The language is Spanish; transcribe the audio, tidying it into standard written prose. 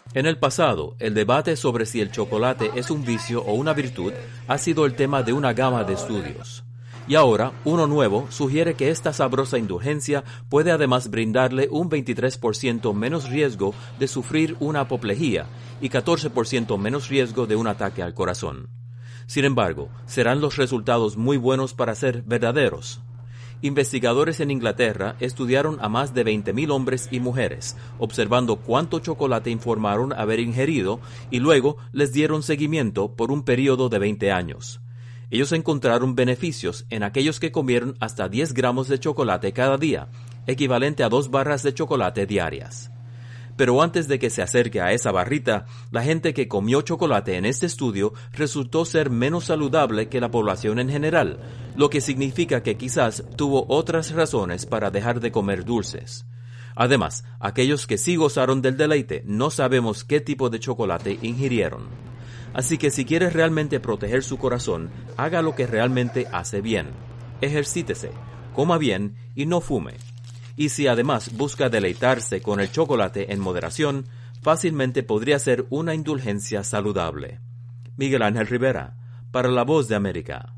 En el pasado, el debate sobre si el chocolate es un vicio o una virtud ha sido el tema de una gama de estudios. Y ahora, uno nuevo sugiere que esta sabrosa indulgencia puede además brindarle un 23% menos riesgo de sufrir una apoplejía y 14% menos riesgo de un ataque al corazón. Sin embargo, ¿serán los resultados muy buenos para ser verdaderos? Investigadores en Inglaterra estudiaron a más de 20.000 hombres y mujeres, observando cuánto chocolate informaron haber ingerido y luego les dieron seguimiento por un periodo de 20 años. Ellos encontraron beneficios en aquellos que comieron hasta 10 gramos de chocolate cada día, equivalente a 2 barras de chocolate diarias. Pero antes de que se acerque a esa barrita, la gente que comió chocolate en este estudio resultó ser menos saludable que la población en general, lo que significa que quizás tuvo otras razones para dejar de comer dulces. Además, aquellos que sí gozaron del deleite no sabemos qué tipo de chocolate ingirieron. Así que si quiere realmente proteger su corazón, haga lo que realmente hace bien. Ejercítese, coma bien y no fume. Y si además busca deleitarse con el chocolate en moderación, fácilmente podría ser una indulgencia saludable. Miguel Ángel Rivera, para La Voz de América.